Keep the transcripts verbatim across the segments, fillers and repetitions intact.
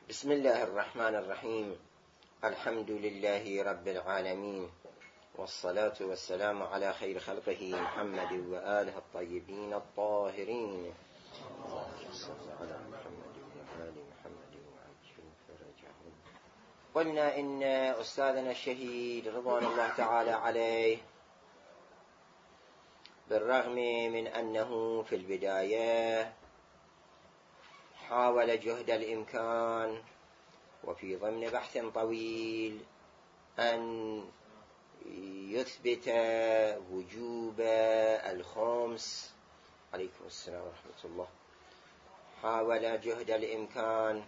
بسم الله الرحمن الرحيم. الحمد لله رب العالمين، والصلاة والسلام على خير خلقه محمد وآله الطيبين الطاهرين. على محمد وآل محمد وعجل فرجهم. قلنا إن أستاذنا الشهيد رضوان الله تعالى عليه بالرغم من أنه في البداية حاول جهد الإمكان وفي ضمن بحث طويل أن يثبت وجوب الخمس، عليكم السلام ورحمة الله، حاول جهد الإمكان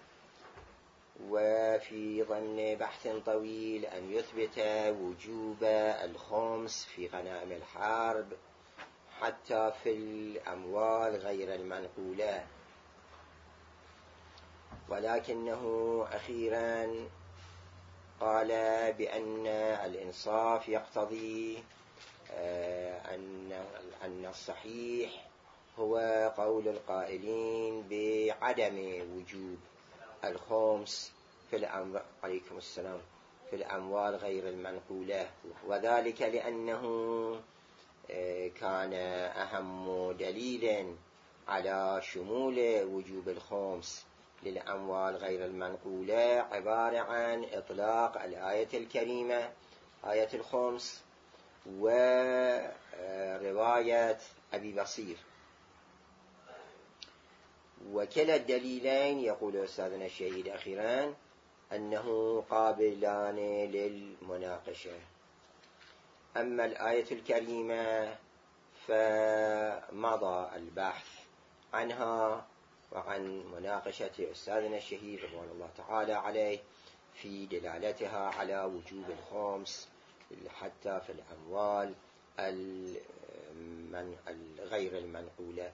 وفي ضمن بحث طويل أن يثبت وجوب الخمس في غنائم الحرب حتى في الأموال غير المنقولة، ولكنه أخيرا قال بأن الإنصاف يقتضي أن الصحيح هو قول القائلين بعدم وجوب الخمس في الأموال، عليكم السلام، في الأموال غير المنقولة، وذلك لأنه كان أهم دليل على شمول وجوب الخمس للأموال غير المنقولة عبارة عن إطلاق الآية الكريمة آية الخمس ورواية أبي بصير، وكلا الدليلين يقول أستاذنا الشهيد أخيرا أنه قابلان للمناقشة. أما الآية الكريمة فمضى البحث عنها وعن مناقشة أستاذنا الشهيد رضوان الله تعالى عليه في دلالتها على وجوب الخمس حتى في الأموال الغير المنقولة.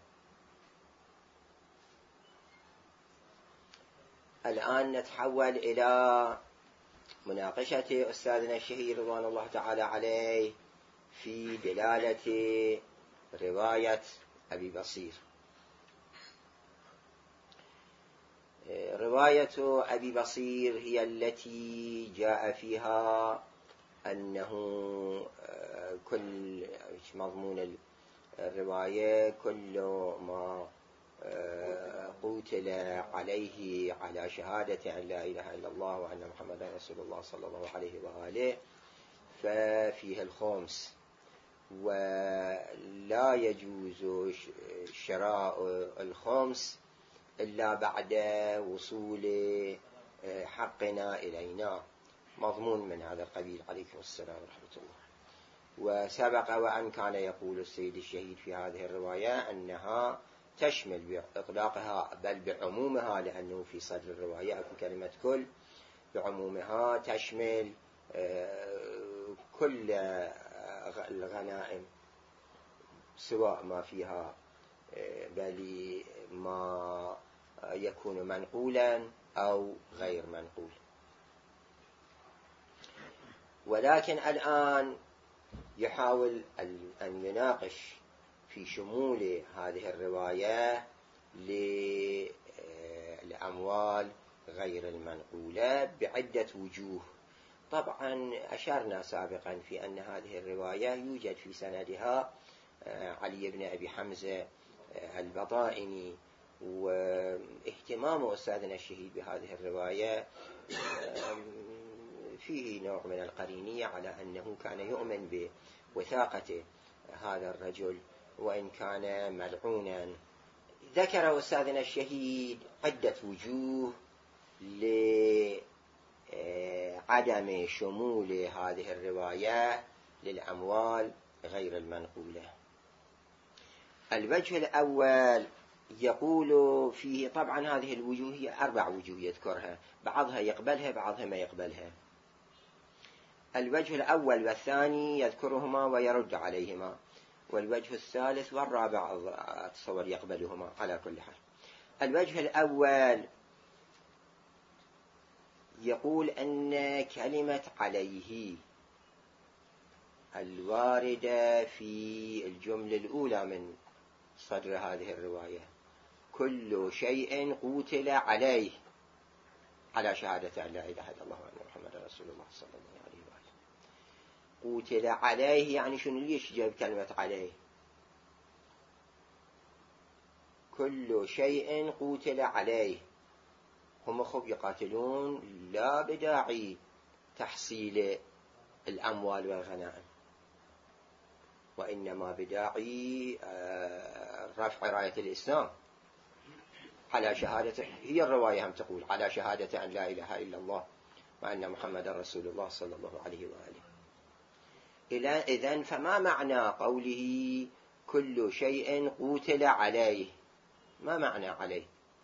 الآن نتحول إلى مناقشة أستاذنا الشهيد رضوان الله تعالى عليه في دلالة رواية أبي بصير. رواية أبي بصير هي التي جاء فيها أنه كل مضمون الرواية كل ما قتل عليه على شهادة أن لا إله إلا الله وأن محمدا رسول الله صلى الله عليه وآله ففيه الخمس، ولا يجوز شراء الخمس إلا بعد وصول حقنا إلينا، مضمون من هذا القبيل، عليكم السلام ورحمة الله. وسبق وأن كان يقول السيد الشهيد في هذه الرواية أنها تشمل بإطلاقها بل بعمومها، لأنه في صدر الرواية أكو كلمة كل، بعمومها تشمل كل الغنائم سواء ما فيها بل ما يكون منقولا أو غير منقول. ولكن الآن يحاول أن يناقش في شمول هذه الرواية للأموال غير المنقولة بعدة وجوه. طبعا أشرنا سابقا في أن هذه الرواية يوجد في سندها علي بن أبي حمزة البطائني، واهتمام أستاذنا الشهيد بهذه الرواية فيه نوع من القرينية على أنه كان يؤمن بوثاقة هذا الرجل وإن كان ملعونا. ذكر أستاذنا الشهيد عدة وجوه لعدم شمول هذه الرواية للأموال غير المنقولة. الوجه الأول يقول فيه، طبعا هذه الوجوه هي أربع وجوه يذكرها، بعضها يقبلها بعضها ما يقبلها. الوجه الأول والثاني يذكرهما ويرد عليهما، والوجه الثالث والرابع أتصور يقبلهما على كل حال. الوجه الأول يقول أن كلمة عليه الواردة في الجملة الأولى من صدر هذه الرواية كل شيء قتل عليه، على شهادة أن لا إله إلا الله وأن محمد رسول الله صلى الله عليه وآله. قتل عليه يعني شنو؟ ليش جاب كلمة عليه؟ كل شيء قتل عليه. هم خب يقاتلون لا بداعي تحصيل الأموال والغنائم، وإنما بداعي رفع راية الإسلام على شهادة، هي الرواية هم تقول على شهادة أن لا إله إلا الله وأن محمد رسول الله صلى الله عليه وآله. إذن فما معنى قوله كل شيء قتل عليه؟ ما معنى عليه؟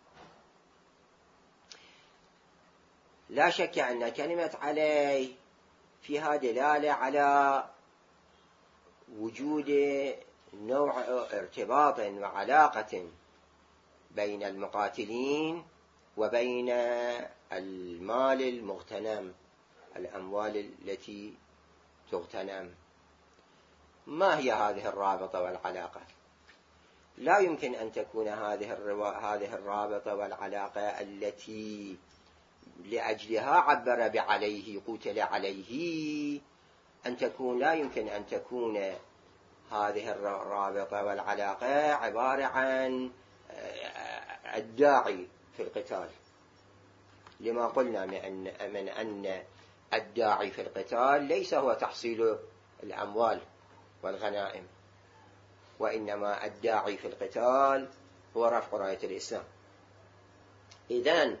لا شك أن كلمة عليه فيها دلالة على وجود نوع ارتباط وعلاقة بين المقاتلين وبين المال المغتنم، الأموال التي تغتنم. ما هي هذه الرابطة والعلاقة؟ لا يمكن أن تكون هذه هذه الرابطة والعلاقة التي لأجلها عبر بعليه قتل عليه أن تكون، لا يمكن أن تكون هذه الرابطة والعلاقة عبارة عن الداعي في القتال، لما قلنا من أن الداعي في القتال ليس هو تحصيل الأموال والغنائم، وإنما الداعي في القتال هو رفع راية الإسلام. إذن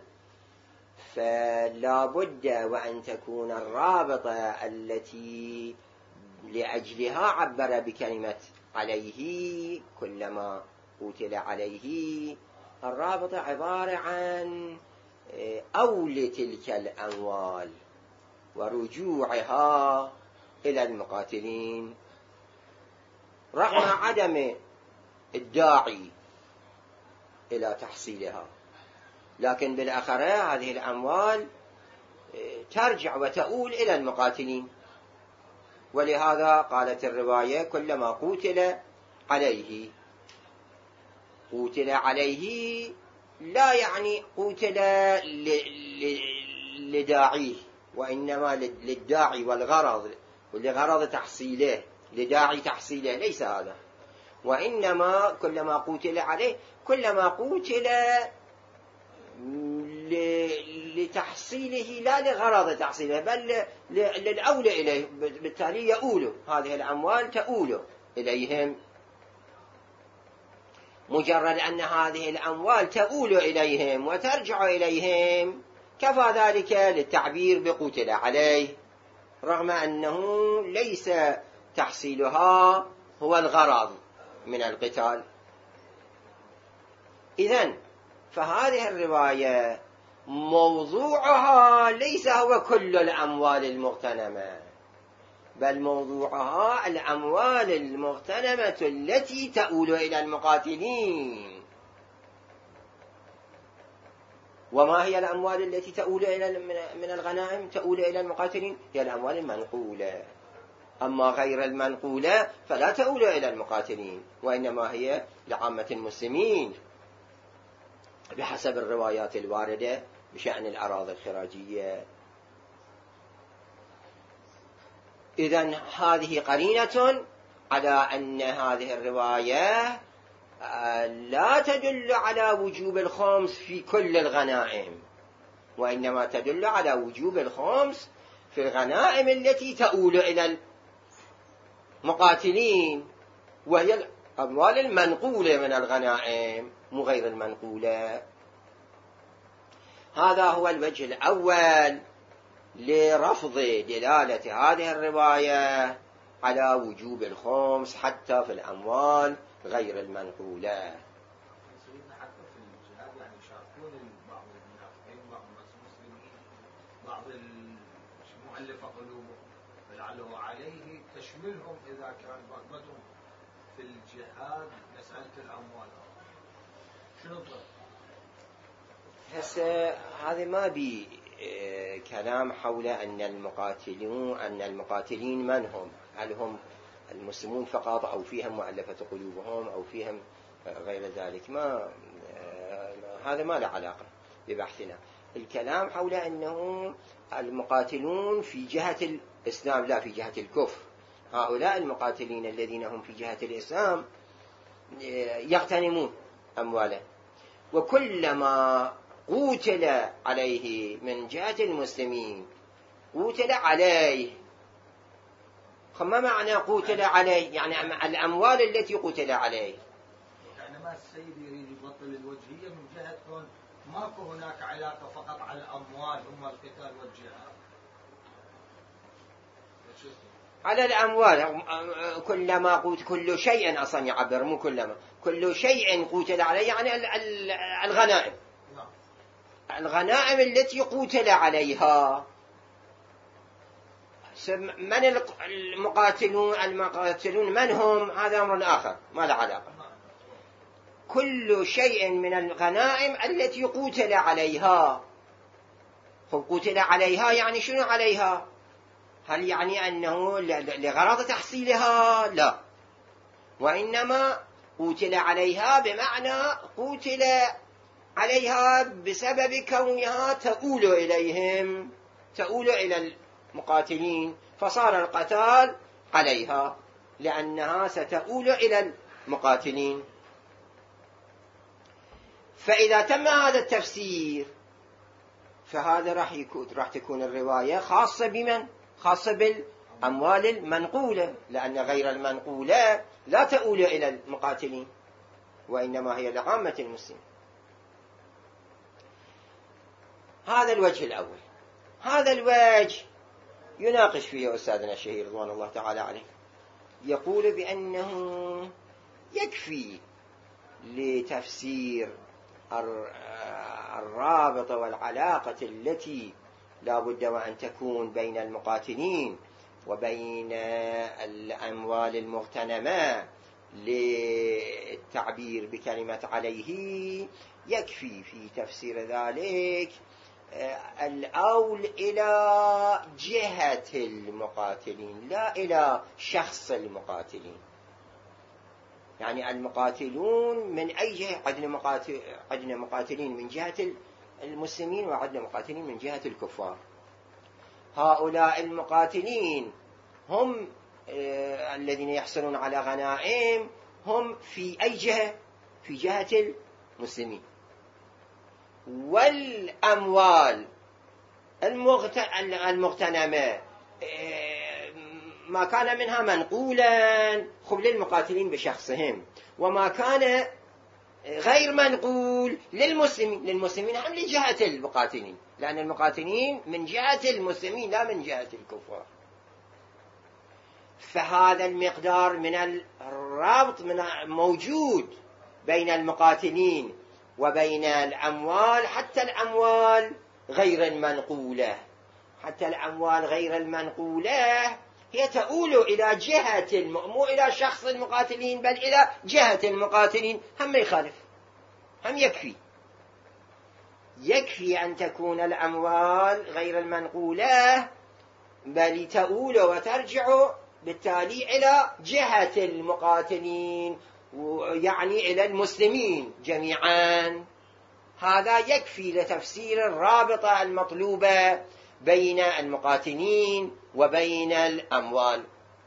فلا بد وأن تكون الرابطة التي لأجلها عبر بكلمة عليه كلما قتل عليه، الرابطة عبارة عن أول تلك الأموال ورجوعها إلى المقاتلين رغم عدم الداعي إلى تحصيلها، لكن بالآخرة هذه الأموال ترجع وتؤول إلى المقاتلين. ولهذا قالت الرواية كلما قتل عليه. قتل عليه لا يعني قتل لداعيه، وإنما للداعي والغرض ولغرض تحصيله، لداعي تحصيله، ليس هذا. وإنما كلما قتل عليه كلما قتل لتحصيله لا لغرض تحصيله بل للأولى إليه، بالتالي يؤول هذه الأموال تؤول إليهم. مجرد أن هذه الأموال تؤول إليهم وترجع إليهم كفى ذلك للتعبير بقتل عليه، رغم أنه ليس تحصيلها هو الغرض من القتال. إذن فهذه الرواية موضوعها ليس هو كل الأموال المغتنمة، بل موضوعها الأموال المغتنمة التي تؤول إلى المقاتلين. وما هي الأموال التي تؤول إلى من الغنائم تؤول إلى المقاتلين؟ هي الأموال المنقولة. أما غير المنقولة فلا تؤول إلى المقاتلين، وإنما هي لعامة المسلمين بحسب الروايات الواردة بشأن الأراضي الخراجية. إذن هذه قرينة على أن هذه الرواية لا تدل على وجوب الخمس في كل الغنائم، وإنما تدل على وجوب الخمس في الغنائم التي تؤول إلى المقاتلين، وهي الأموال المنقولة من الغنائم مو غير المنقولة. هذا هو الوجه الأول لرفض دلالة هذه الرواية على وجوب الخمس حتى في الأموال غير المنقولة. سيدنا حتى في الجهاد يعني يشاركون بعض المنافقين بعض المسلمين بعض المؤلفة قلوبهم، فلعله عليه تشملهم إذا كان رغبتهم في الجهاد مسألة الأموال. شنو الضرب؟ هسه هذا ما بي كلام حول أن المقاتلون أن المقاتلين من هم؟ هل هم المسلمون فقط أو فيهم مؤلفة قلوبهم أو فيهم غير ذلك؟ ما هذا ما له علاقة ببحثنا. الكلام حول أنه المقاتلون في جهة الإسلام لا في جهة الكفر. هؤلاء المقاتلين الذين هم في جهة الإسلام يغتنمون أمواله، وكلما قوتل عليه من جهة المسلمين قوتل عليه. ما معنى قوتل عليه؟ يعني الأموال التي قوتل عليه. يعني ما السيد يريد يبطل الوجهية من جهة كون ماكو هناك علاقة فقط على الأموال هم القتال والجهاد. على الأموال كلما قوت كل شيء أصلا يعبر، مو كلما كل شيء قوتل عليه يعني الغنائم. الغنائم التي قوتل عليها. من المقاتلون المقاتلون من هم؟ هذا أمر آخر ما له علاقة. كل شيء من الغنائم التي قوتل عليها. قوتل عليها يعني شنو عليها؟ هل يعني أنه لغرض تحصيلها؟ لا، وإنما قوتل عليها بمعنى قوتل عليها بسبب كونها تؤول إليهم، تؤول إلى المقاتلين، فصار القتال عليها لأنها ستؤول إلى المقاتلين. فإذا تم هذا التفسير فهذا راح يكون راح تكون الرواية خاصة بمن؟ خاصة بالأموال المنقولة، لأن غير المنقولة لا تؤول إلى المقاتلين وإنما هي لعامة المسلمين. هذا الوجه الأول. هذا الوجه يناقش فيه أستاذنا الشهير رضوان الله تعالى عليه، يقول بأنه يكفي لتفسير الرابطة والعلاقة التي لا بد وأن تكون بين المقاتلين وبين الأموال المغتنمة للتعبير بكلمة عليه، يكفي في تفسير ذلك الأول إلى جهة المقاتلين لا إلى شخص المقاتلين. يعني المقاتلون من أي جهة؟ عندنا مقاتل عندنا مقاتلين من جهة المسلمين وعندنا مقاتلين من جهة الكفار. هؤلاء المقاتلين هم آه الذين يحصلون على غنائم، هم في أي جهة؟ في جهة المسلمين. والأموال المغتنمة آه ما كان منها منقولا خب للمقاتلين بشخصهم، وما كان غير منقول للمسلمين للمسلمين هم لجهة المقاتلين، لأن المقاتلين من جهة المسلمين لا من جهة الكفار. فهذا المقدار من الرابط من موجود بين المقاتلين وبين الأموال، حتى الأموال غير المنقولة حتى الأموال غير المنقولة هي تؤول إلى جهة مو إلى شخص المقاتلين بل إلى جهة المقاتلين. هم يخالف، هم يكفي يكفي أن تكون الأموال غير المنقولة بل تؤول وترجع بالتالي إلى جهة المقاتلين، يعني إلى المسلمين جميعا. هذا يكفي لتفسير الرابطة المطلوبة بين المقاتلين وبين الأموال.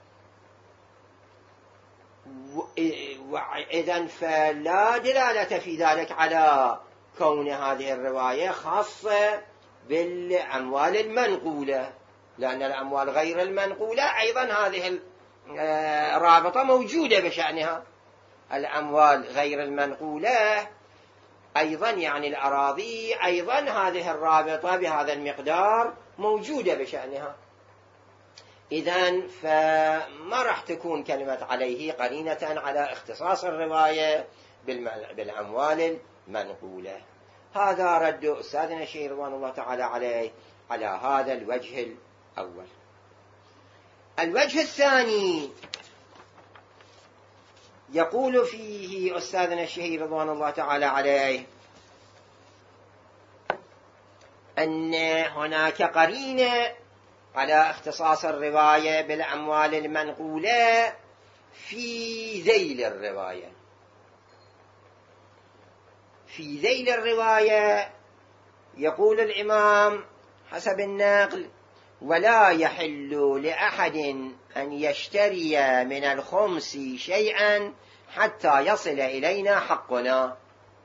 إذن فلا دلالة في ذلك على كون هذه الرواية خاصة بالأموال المنقولة، لأن الأموال غير المنقولة أيضا هذه الرابطة موجودة بشأنها. الأموال غير المنقولة أيضا يعني الأراضي أيضا هذه الرابطة بهذا المقدار موجودة بشأنها. إذن فما راح تكون كلمة عليه قرينة على اختصاص الرواية بالأموال المنقولة. هذا رد أستاذنا الشهير رضوان الله تعالى عليه على هذا الوجه الأول. الوجه الثاني يقول فيه أستاذنا الشهير رضوان الله تعالى عليه أن هناك قرينة على اختصاص الرواية بالأموال المنقولة في ذيل الرواية. في ذيل الرواية يقول الإمام حسب النقل: ولا يحل لأحد أن يشتري من الخمس شيئا حتى يصل إلينا حقنا.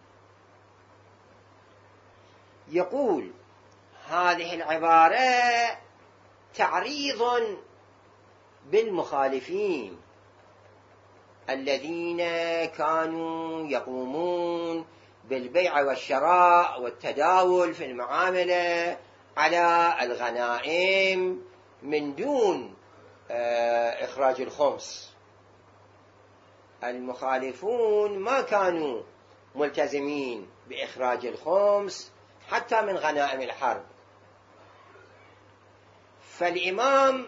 يقول هذه العبارة تعريض بالمخالفين الذين كانوا يقومون بالبيع والشراء والتداول في المعاملة على الغنائم من دون إخراج الخمس. المخالفون ما كانوا ملتزمين بإخراج الخمس حتى من غنائم الحرب. فالإمام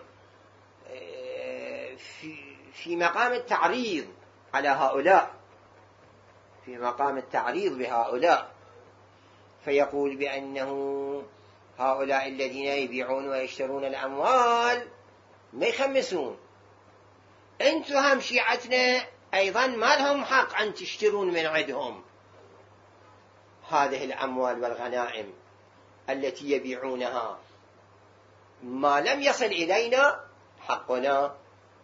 في مقام التعريض على هؤلاء، في مقام التعريض بهؤلاء، فيقول بأنه هؤلاء الذين يبيعون ويشترون الأموال ما يخمسون. أنتم هم شيعتنا أيضا ما لهم حق أن تشترون من عندهم هذه الأموال والغنائم التي يبيعونها ما لم يصل إلينا حقنا.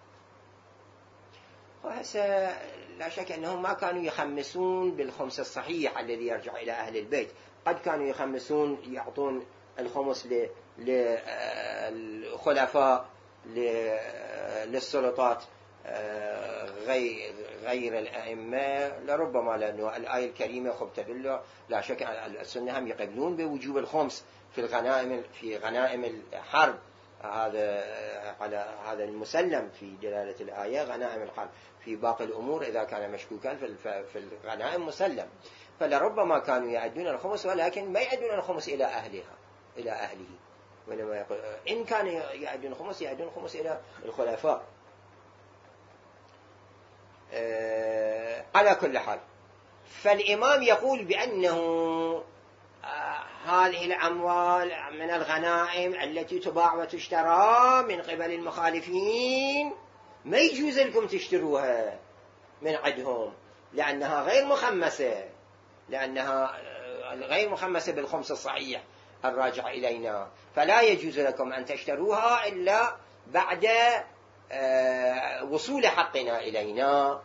وهسه لا شك أنهم ما كانوا يخمسون بالخمس الصحيح الذي يرجع إلى أهل البيت. قد كانوا يخمسون يعطون الخمس للخلفاء للسلطات غير غير الأئمة، لربما لأنه الآية الكريمة خب تدل لا شك السنة هم يقبلون بوجوب الخمس في الغنائم في غنائم الحرب. هذا على هذا المسلم في دلالة الآية غنائم الحرب. في باقي الأمور إذا كان مشكوكا في الغنائم مسلم. فلربما كانوا يعدون الخمس ولكن ما يعدون الخمس إلى أهلها إلى أهله، وإنما يقول إن كان يعدون الخمس يعدون الخمس إلى الخلفاء. أه على كل حال، فالإمام يقول بأنه آه هذه الأموال من الغنائم التي تباع وتشترى من قبل المخالفين ما يجوز لكم تشتروها من عندهم، لأنها غير مخمسة لأنها غير مخمسة بالخمس الصحيح الراجع إلينا، فلا يجوز لكم أن تشتروها إلا بعد وصول حقنا إلينا.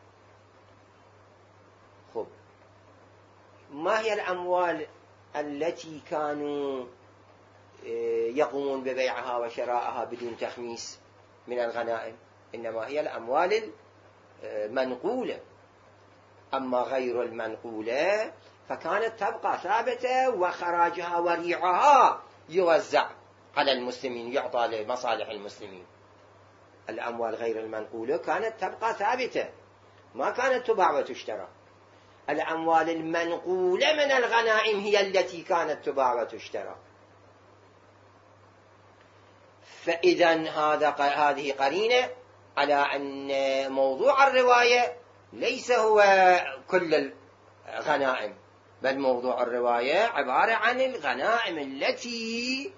خب، ما هي الأموال التي كانوا يقومون ببيعها وشراءها بدون تخميس من الغنائم؟ إنما هي الأموال المنقولة. أما غير المنقولة فكانت تبقى ثابتة وخراجها وريعها يوزع على المسلمين، يعطى لمصالح المسلمين. الأموال غير المنقولة كانت تبقى ثابتة، ما كانت تباع وتشترى. الأموال المنقولة من الغنائم هي التي كانت تباع وتشترى. فإذا هذا هذه قرينة على أن موضوع الرواية ليس هو كل الغنائم، بل موضوع الرواية عبارة عن الغنائم التي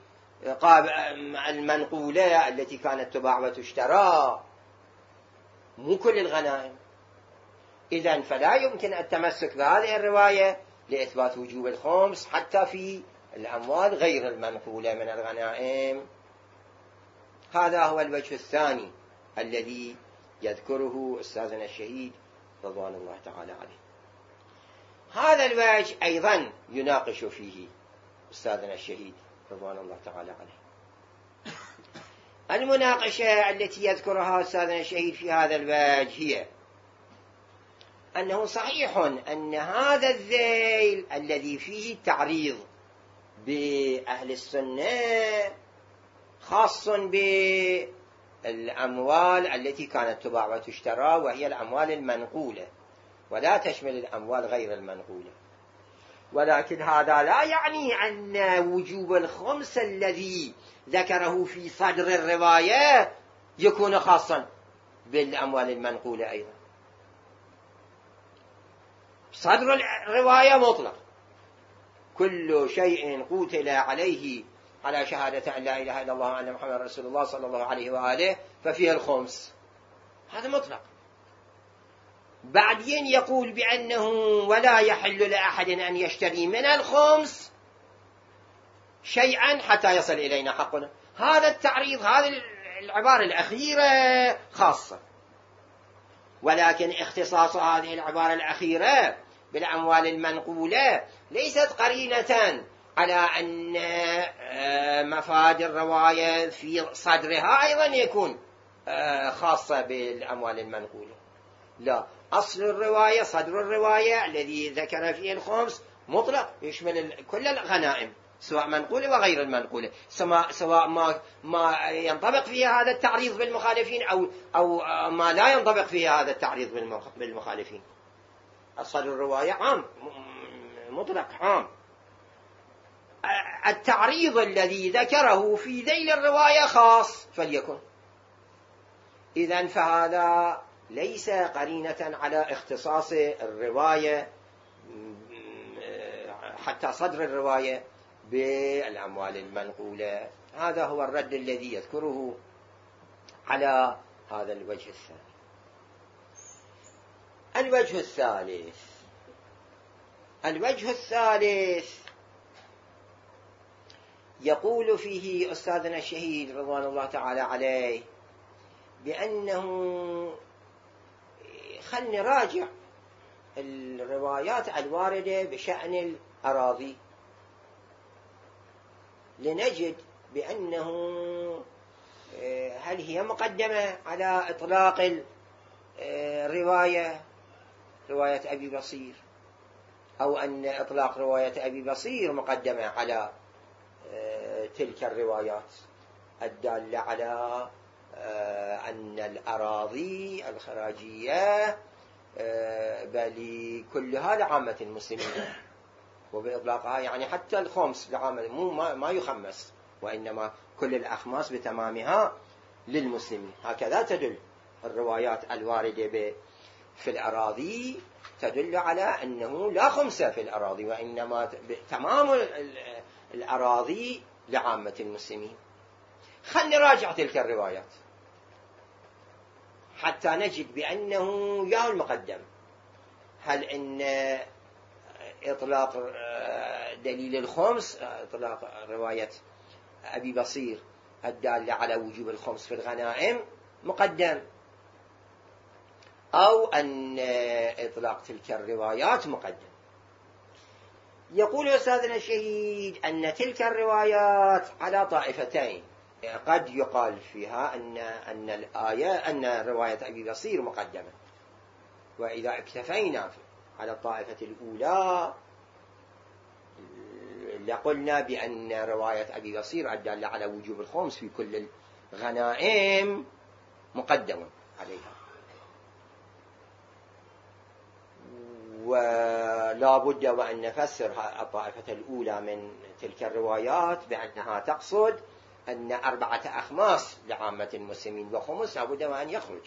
المنقولة التي كانت تباع وتشترى، مو كل الغنائم. إذن فلا يمكن التمسك بهذه الرواية لإثبات وجوب الخمس حتى في الأموال غير المنقولة من الغنائم. هذا هو الوجه الثاني الذي يذكره أستاذنا الشهيد رضوان الله تعالى عليه. هذا الوجه أيضا يناقش فيه أستاذنا الشهيد رضوان الله تعالى عليه. المناقشة التي يذكرها أستاذنا الشهيد في هذا الوجه هي أنه صحيح أن هذا الذيل الذي فيه التعريض بأهل السنة خاص بالأموال التي كانت تباع وتشترى، وهي الأموال المنقولة، ولا تشمل الأموال غير المنقولة. ولكن هذا لا يعني أن وجوب الخمس الذي ذكره في صدر الرواية يكون خاصا بالأموال المنقولة أيضا. صدر الرواية مطلق، كل شيء قتل عليه على شهادة أن لا إله إلا الله وأن محمد رسول الله صلى الله عليه وآله ففيه الخمس، هذا مطلق. بعدين يقول بأنه ولا يحل لأحد أن يشتري من الخمس شيئا حتى يصل إلينا حقنا. هذا التعريض، هذه العبارة الأخيرة خاصة، ولكن اختصاص هذه العبارة الأخيرة بالأموال المنقولة ليست قرينة على أن مفاد الرواية في صدرها أيضا يكون خاصة بالأموال المنقولة. لا، أصل الرواية، صدر الرواية الذي ذكر فيه الخمس مطلق، يشمل كل الغنائم سواء منقولة وغير المنقولة، سواء ما ما ينطبق فيها هذا التعريض بالمخالفين أو أو ما لا ينطبق فيها هذا التعريض بالمخالفين. أصل الرواية عام مطلق عام. التعريض الذي ذكره في ذيل الرواية خاص فليكن. إذن فهذا ليس قرينة على اختصاص الرواية حتى صدر الرواية بالأموال المنقولة. هذا هو الرد الذي يذكره على هذا الوجه الثاني. الوجه الثالث الوجه الثالث يقول فيه أستاذنا الشهيد رضوان الله تعالى عليه بأنه خلنا نراجع الروايات الواردة بشأن الأراضي لنجد بأنه هل هي مقدمة على إطلاق الرواية رواية أبي بصير، أو أن إطلاق رواية أبي بصير مقدمة على تلك الروايات الدالة على أن الأراضي الخراجية بل كلها لعامة المسلمين، وبإطلاقها يعني حتى الخمس لعامة، مو ما يخمس، وإنما كل الأخماس بتمامها للمسلمين. هكذا تدل الروايات الواردة في الأراضي، تدل على أنه لا خمس في الأراضي، وإنما تمام الأراضي لعامة المسلمين. خلنا نراجع تلك الروايات حتى نجد بأنه يا المقدم، هل إن إطلاق دليل الخمس، إطلاق رواية أبي بصير الدالة على وجوب الخمس في الغنائم مقدم، أو أن إطلاق تلك الروايات مقدم. يقول أستاذنا الشهيد أن تلك الروايات على طائفتين، قد يقال فيها أن أن الآية أن رواية أبي بصير مقدمة، وإذا اكتفينا على الطائفة الأولى لقلنا بأن رواية أبي بصير الدالة على وجوب الخمس في كل الغنائم مقدم عليها، ولا بد وأن نفسر الطائفة الأولى من تلك الروايات بأنها تقصد أن أربعة أخماس لعامة المسلمين وخمس لا بد وأن يخرج.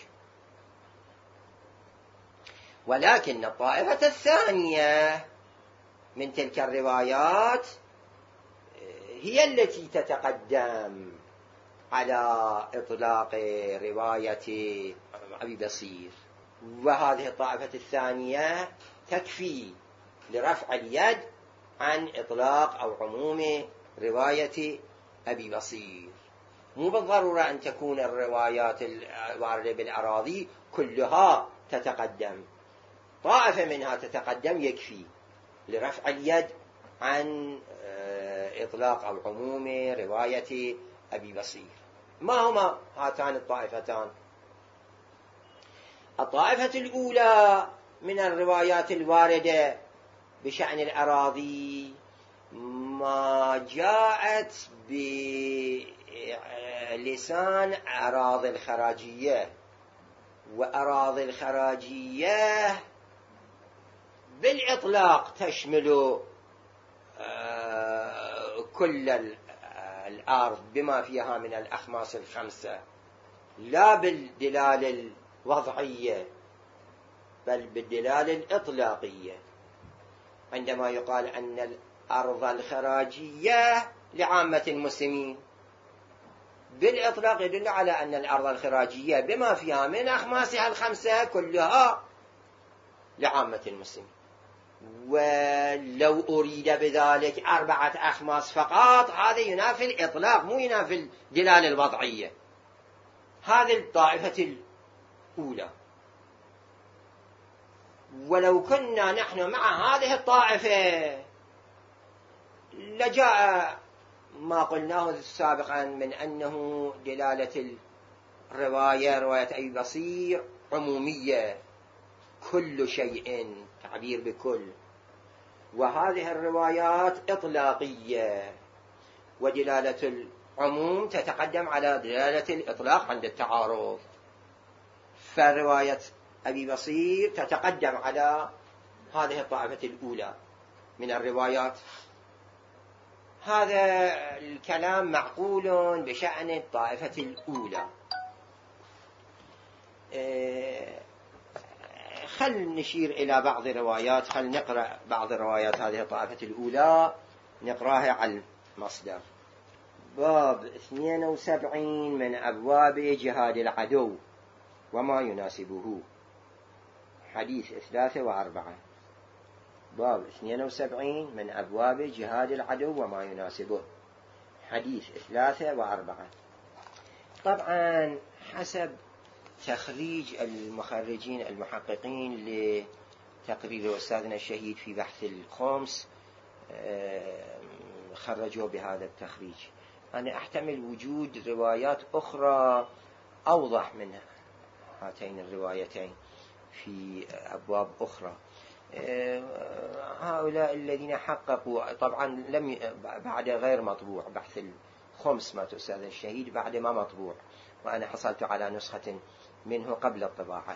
ولكن الطائفة الثانية من تلك الروايات هي التي تتقدم على إطلاق رواية أبي بصير، وهذه الطائفة الثانية تكفي لرفع اليد عن إطلاق أو عموم رواية أبي بصير. مو بالضرورة أن تكون الروايات الواردة بالأراضي كلها تتقدم، طائفة منها تتقدم يكفي لرفع اليد عن إطلاق أو عموم رواية أبي بصير. ما هما هاتان الطائفتان؟ الطائفة الأولى من الروايات الواردة بشأن الأراضي ما جاءت بلسان أراضي الخراجية، وأراضي الخراجية بالإطلاق تشمل كل الأرض بما فيها من الأخماس الخمسة، لا بالدلالة الوضعية بل بالدلالة الإطلاقية. عندما يقال أن الأرض الخراجية لعامة المسلمين بالإطلاق يدل على أن الأرض الخراجية بما فيها من أخماسها الخمسة كلها لعامة المسلمين. ولو أريد بذلك أربعة أخماس فقط هذا ينافي الإطلاق مو ينافي الدلالة الوضعية. هذه الطائفة الأولى. ولو كنا نحن مع هذه الطائفة لجاء ما قلناه سابقا من أنه دلالة الرواية رواية أبي بصير عمومية، كل شيء تعبير بكل، وهذه الروايات إطلاقية، ودلالة العموم تتقدم على دلالة الإطلاق عند التعارض. فرواية أبي بصير تتقدم على هذه الطائفة الأولى من الروايات. هذا الكلام معقول بشأن الطائفة الأولى. خل نشير إلى بعض الروايات، خل نقرأ بعض الروايات هذه الطائفة الأولى، نقرأها على المصدر. باب اثنين وسبعين من أبواب جهاد العدو وما يناسبه، حديث ثلاثة وأربعة. باب اثنين وسبعين من أبواب جهاد العدو وما يناسبه، حديث ثلاثة وأربعة. طبعا حسب تخريج المخرجين المحققين لتقرير أستاذنا الشهيد في بحث الخمس خرجوا بهذا التخريج. أنا أحتمل وجود روايات أخرى أوضح من هاتين الروايتين في أبواب أخرى. هؤلاء الذين حققوا طبعا لم بعد غير مطبوع، بحث الخمس ما أستاذ الشهيد بعد ما مطبوع، وأنا حصلت على نسخة منه قبل الطباعة.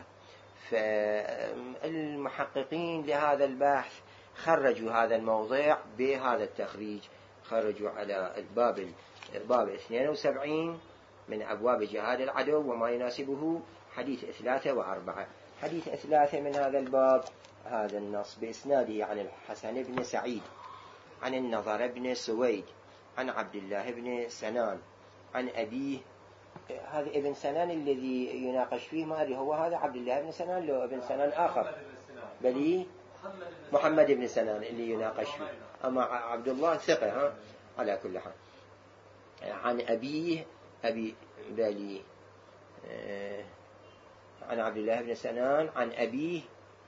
فالمحققين لهذا البحث خرجوا هذا الموضوع بهذا التخريج، خرجوا على الباب الباب اثنين وسبعين من أبواب جهاد العدو وما يناسبه، حديث ثلاثة وأربعة. حديث ثلاثة من هذا الباب هذا النص بإسناده عن الحسن بن سعيد عن النضر بن سويد عن عبد الله بن سنان عن أبيه. هذا ابن سنان الذي يناقش فيه، ما أدري هو هذا عبد الله بن سنان لو ابن سنان آخر، بل محمد بن سنان اللي يناقش فيه، أما عبد الله ثقة. ها على كل حال عن أبيه أبي بالي آه عن عبد الله بن سنان عن أبيه،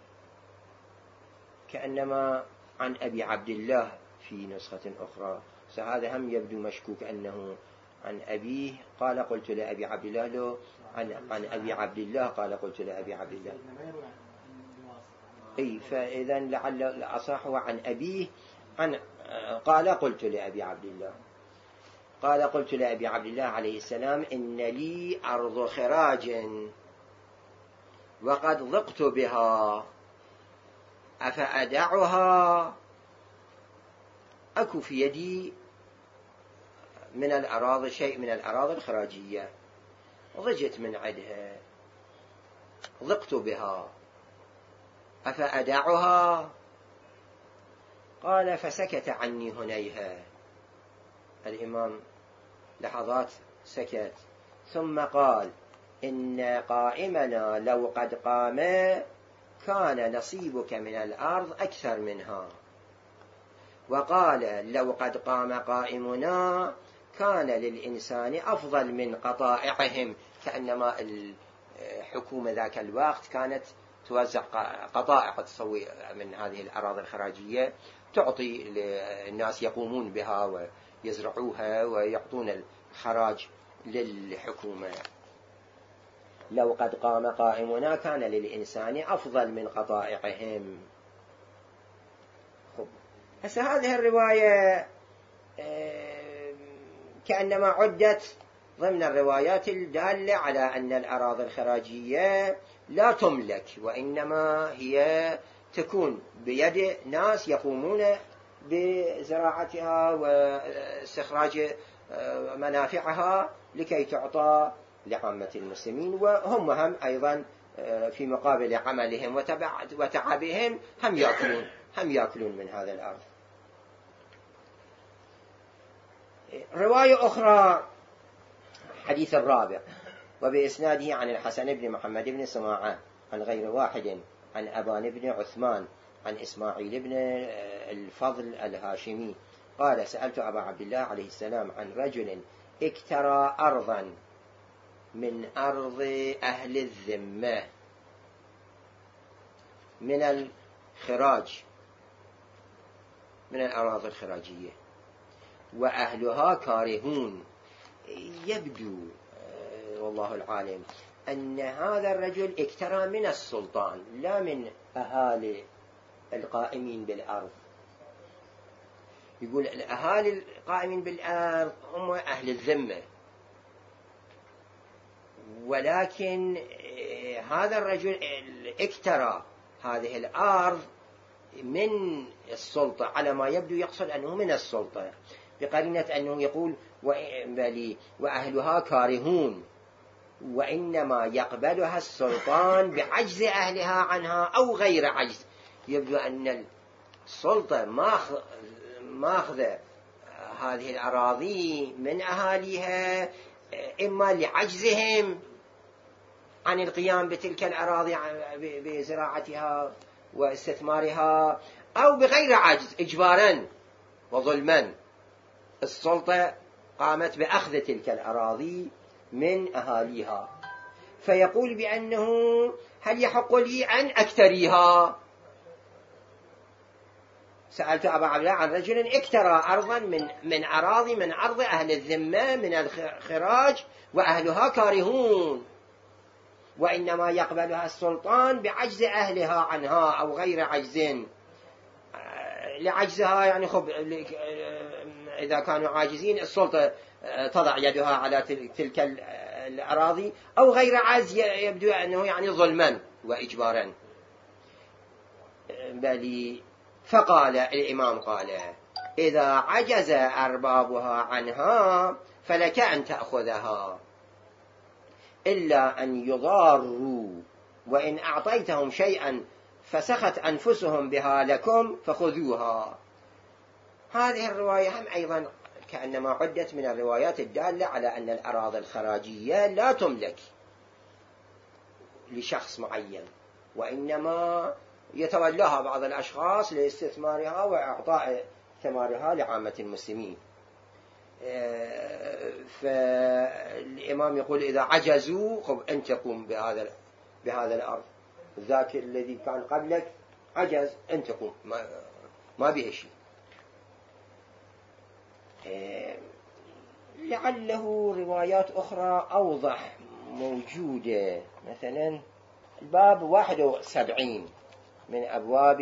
كأنما عن أبي عبد الله في نسخة أخرى، فهذا هم يبدو مشكوك أنه عن أبيه قال قلت لأبي عبد الله له عن, عن أبي عبد الله قال قلت لأبي عبد الله. أي فإذا لعل الأصح هو عن أبيه عن قال قلت لأبي عبد الله قال قلت لأبي عبد الله عليه السلام إن لي أرض خراج وقد ضقت بها أفأدعها؟ أكو في يدي من الأراضي شيء من الأراضي الخراجية، ضجت من عدها، ضقت بها، أفأدعها؟ قال فسكت عني هنيها. الإمام لحظات سكت، ثم قال إن قائمنا لو قد قام كان نصيبك من الأرض أكثر منها، وقال لو قد قام قائمنا كان للإنسان أفضل من قطائعهم، كأنما الحكومة ذاك الوقت كانت توزع قطائع تسوي من هذه الأراضي الخراجية، تعطي للناس يقومون بها ويزرعوها ويعطون الخراج للحكومة. لو قد قام قائمنا كان للإنسان أفضل من قطائعهم. هسه هذه الرواية كأنما عدت ضمن الروايات الدالة على أن الأراضي الخراجية لا تملك، وإنما هي تكون بيد ناس يقومون بزراعتها واستخراج منافعها لكي تعطى لعامة المسلمين، وهم هم أيضا في مقابل عملهم وتعبهم هم يأكلون هم يأكلون من هذا الأرض. رواية أخرى حديث الرابع وبإسناده عن الحسن بن محمد بن سماعة عن غير واحد عن أبان بن عثمان عن إسماعيل بن الفضل الهاشمي قال سألت أبا عبد الله عليه السلام عن رجل اكترى أرضا من أرض أهل الذمة من الخراج، من الأراضي الخراجية، وأهلها كارهون. يبدو والله العالم أن هذا الرجل اكترى من السلطان لا من أهالي القائمين بالأرض. يقول الأهالي القائمين بالأرض هم أهل الذمة، ولكن هذا الرجل اكترى هذه الأرض من السلطة، على ما يبدو يقصد أنه من السلطة، بقرينة أنه يقول وأهلها كارهون، وإنما يقبلها السلطان بعجز أهلها عنها أو غير عجز. يبدو أن السلطة ماخذ هذه الأراضي من أهاليها إما لعجزهم عن القيام بتلك الأراضي بزراعتها واستثمارها، أو بغير عجز إجبارا وظلما. السلطة قامت بأخذ تلك الأراضي من أهاليها، فيقول بأنه هل يحق لي أن أكتريها؟ سألت أبا عبد الله عن رجل اكترى أرضا من من أراضي من أرض أهل الذمة من الخراج وأهلها كارهون، وإنما يقبلها السلطان بعجز أهلها عنها أو غير عجز. لعجزها يعني خب إذا كانوا عاجزين السلطة تضع يدها على تلك الأراضي، أو غير عجز يبدو أنه يعني ظلما وإجبارا. بل فقال الإمام قال إذا عجز أربابها عنها فلك أن تأخذها، إلا أن يضاروا، وإن أعطيتهم شيئا فسخت أنفسهم بها لكم فخذوها. هذه الرواية هم أيضا كأنما عدت من الروايات الدالة على أن الأراضي الخراجية لا تملك لشخص معين، وإنما يتولاها بعض الأشخاص لاستثمارها وإعطاء ثمارها لعامة المسلمين. فالإمام يقول إذا عجزوا خب أنت تقوم بهذا بهذا الأرض، ذاك الذي كان قبلك عجز أنت تقوم ما, ما به شيء. لعله روايات أخرى أوضح موجودة، مثلا الباب واحد وسبعين من أبواب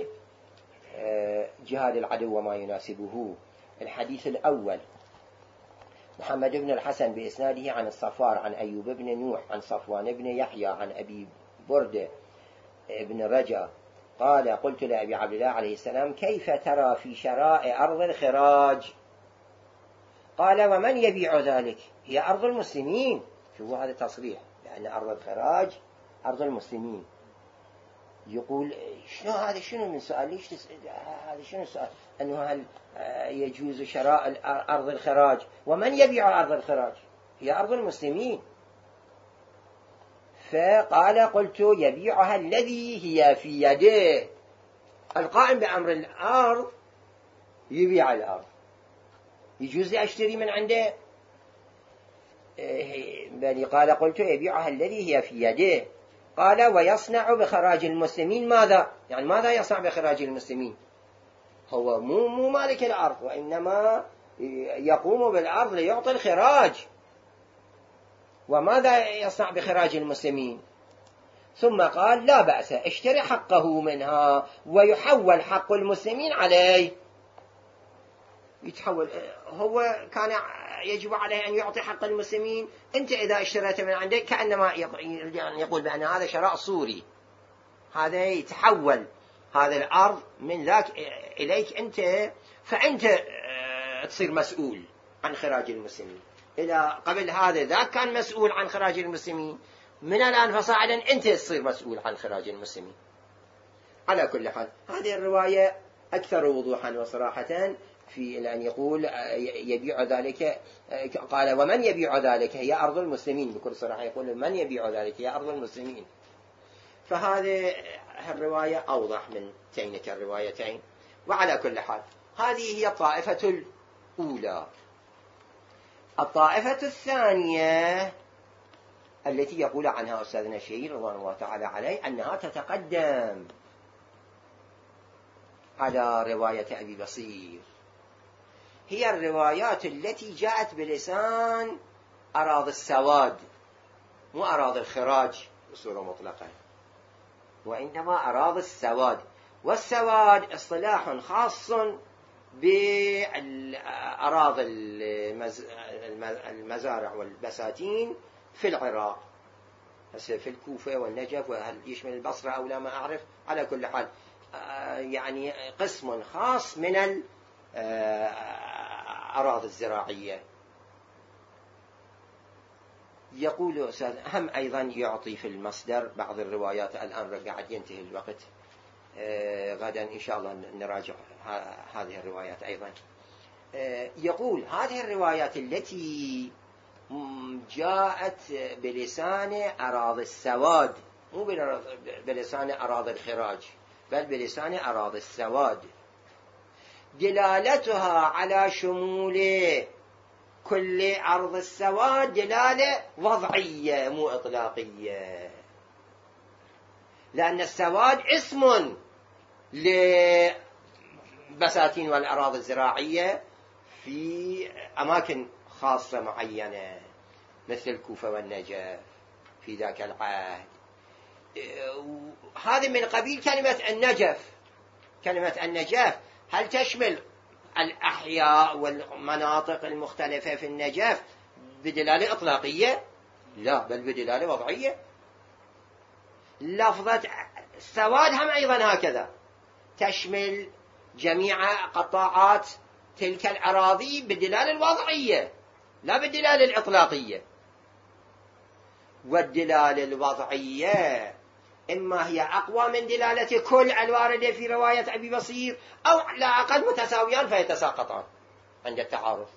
جهاد العدو وما يناسبه. الحديث الأول محمد بن الحسن بإسناده عن الصفار عن أيوب بن نوح عن صفوان بن يحيى عن أبي بردة بن رجا قال قلت لأبي عبد الله عليه السلام كيف ترى في شراء أرض الخراج؟ قال ومن يبيع ذلك؟ هي أرض المسلمين. شوفوا هذا التصريح، لأن أرض الخراج أرض المسلمين. يقول شنو هذا؟ شنو من سؤال؟ ليش هذا شنو السؤال؟ أنه هل يجوز شراء أرض الخراج؟ ومن يبيع أرض الخراج؟ هي أرض المسلمين. فقال قلت يبيعها الذي هي في يده. القائم بأمر الأرض يبيع الأرض، يجوز لي أشتري من عنده؟ بل قال قلت يبيعها الذي هي في يده. قال ويصنع بخراج المسلمين ماذا؟ يعني ماذا يصنع بخراج المسلمين؟ هو مو مو مالك الأرض، وإنما يقوم بالأرض ليعطي الخراج. وماذا يصنع بخراج المسلمين؟ ثم قال لا بأس اشتري حقه منها ويحول حق المسلمين عليه. يتحول، هو كان يجب عليه أن يعطي حق المسلمين. أنت إذا اشتريت من عندك كأنما يقول بأن هذا شراء صوري، هذا يتحول هذا الأرض من ذاك إليك أنت، فأنت تصير مسؤول عن خراج المسلمين. إذا قبل هذا ذاك كان مسؤول عن خراج المسلمين، من الآن فصاعدا أنت تصير مسؤول عن خراج المسلمين. على كل حال هذه الرواية أكثر وضوحا وصراحة في أن يقول يبيع ذلك. قال ومن يبيع ذلك؟ هي أرض المسلمين. بكل صراحة يقول من يبيع ذلك؟ هي أرض المسلمين. فهذه الرواية أوضح من تلك الروايتين. وعلى كل حال هذه هي الطائفة الأولى. الطائفة الثانية التي يقول عنها أستاذنا الشهير رضوان الله تعالى عليه أنها تتقدم على رواية أبي بصير، هي الروايات التي جاءت بلسان أراضي السواد، مو أراضي الخراج بصورة مطلقة، وإنما أراضي السواد. والسواد اصطلاح خاص بأراضي المزارع والبساتين في العراق، في الكوفة والنجف، وهل يشمل البصرة أو لا ما أعرف. على كل حال يعني قسم خاص من الأراضي الزراعية. يقول أستاذ هم أيضا يعطي في المصدر بعض الروايات، الآن قاعد ينتهي الوقت، غدا إن شاء الله نراجع هذه الروايات أيضا. يقول هذه الروايات التي جاءت بلسان أراضي السواد، مو بلسان أراضي الخراج، بل بلسان أراضي السواد، دلالتها على شمول كل أرض السواد دلالة وضعية مو إطلاقية، لأن السواد اسم لبساتين والأراضي الزراعية في أماكن خاصة معينة مثل الكوفة والنجف في ذاك العهد. هذه من قبيل كلمة النجف. كلمة النجف هل تشمل الأحياء والمناطق المختلفة في النجف بدلالة إطلاقية؟ لا، بل بدلالة وضعية. لفظة السواد هم أيضا هكذا تشمل جميع قطاعات تلك الأراضي بالدلالة الوضعية لا بالدلالة الإطلاقية. والدلالة الوضعية إما هي أقوى من دلالة كل الواردة في رواية أبي بصير، أو لا أقل متساويان فيتساقطان عند التعارف.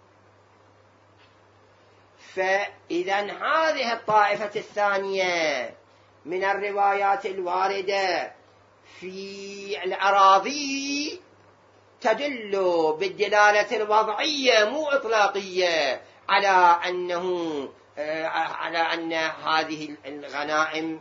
فإذا هذه الطائفة الثانية من الروايات الواردة في الأراضي تدل بالدلالة الوضعية مو إطلاقية على أنه على أن هذه الغنائم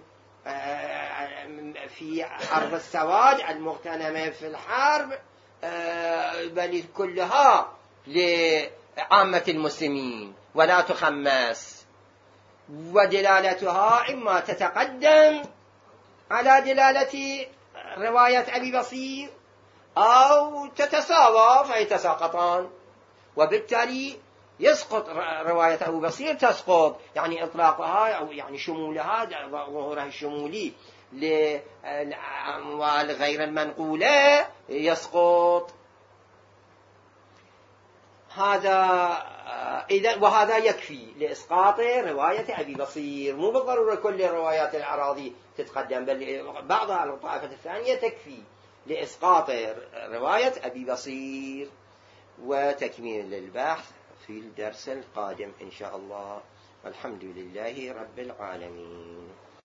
في أرض السواد المغتنمة في الحرب بل كلها لعامة المسلمين ولا تخمس. ودلالتها إما تتقدم على دلالة رواية أبي بصير أو تتساوى فيتساقطان، وبالتالي يسقط رواية أبو بصير، تسقط يعني إطلاقها أو يعني شمولها ظهورها الشمولي للأموال غير المنقولة يسقط. هذا إذا وهذا يكفي لإسقاط رواية أبي بصير. مو بالضرورة كل روايات الأراضي تتقدم، بل بعضها على الطائفة الثانية تكفي لإسقاط رواية أبي بصير. وتكميل للبحث في الدرس القادم إن شاء الله، والحمد لله رب العالمين.